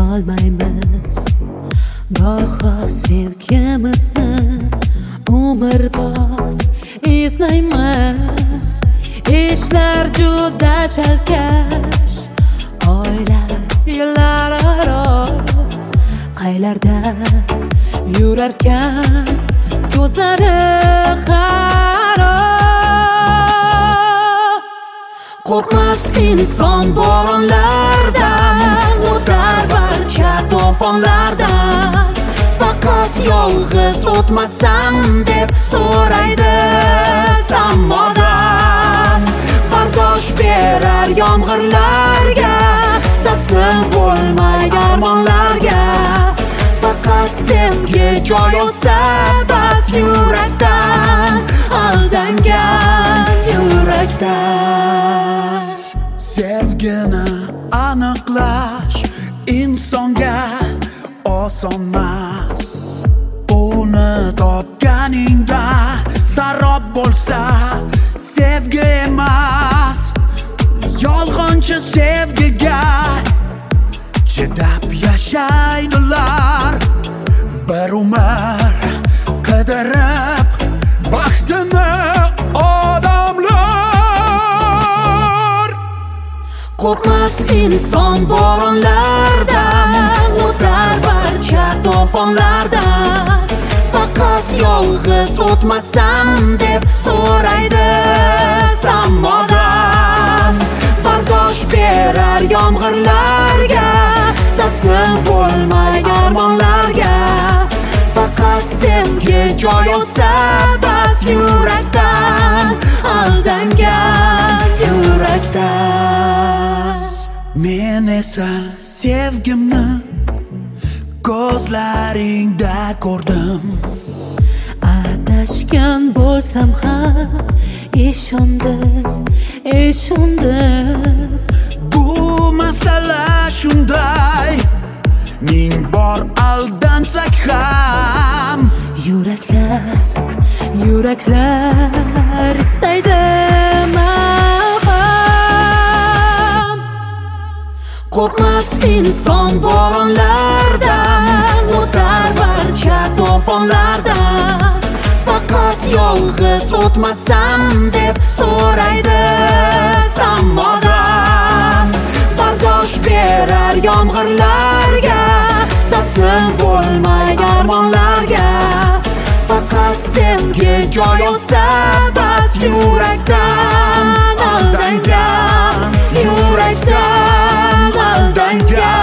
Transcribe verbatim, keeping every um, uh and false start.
olmaymiz goho sevgimizni umrbod izlaymiz. Ishlar juda chalkash, oila yillar aro qaylarda yurarkan ko'zlari qaro. Qo'rqmas inson bo'ronlardan, o'tar barcha to'fonlardan. Faqat yolg'iz o'tmasam deb so'raydi samodan. Bardosh berar yomg'irlarga, taslim bo'lmay armonlarga. Faqat sevgi joy olsa bas yurakdan, aldangan yurakdan. Sevgini aniqlash insonga osonmas. Uni topganingda sarob bo'lsa sevgi emas. Yolg'onchi sevgiga chidab yashaydilar. Bir umr qidirib baxtini odamlar. Qo'rqmas inson bo'ronlardan, o'tar barcha to'fonlardan. Faqat yolg'iz o'tmasam deb so'raydi samodan. Bardosh berar yomg'irlarga, taslim bo'lmay armonlarga. Faqat sevgi joy olsa bas yurakdan, aldangan yurakdan. Men esa sevgimni ko'zlaringda ko'rdim. Adashgan bo'lsam ham ishondim, ishondim. Bu masala shunday, ming bor aldansak ham Yuraklar, yuraklar istaydi malham. Qo'rqmas inson bo'ronlardan, o'tar barcha to'fonlardan. Faqat yolg'iz o'tmasam deb so'raydi samodan. Bardosh berar yomg'irlarga, taslim bo'lmay armonlarga. Faqat sevgi joy olsa bas yurakdan, aldangan yurakdan, aldangan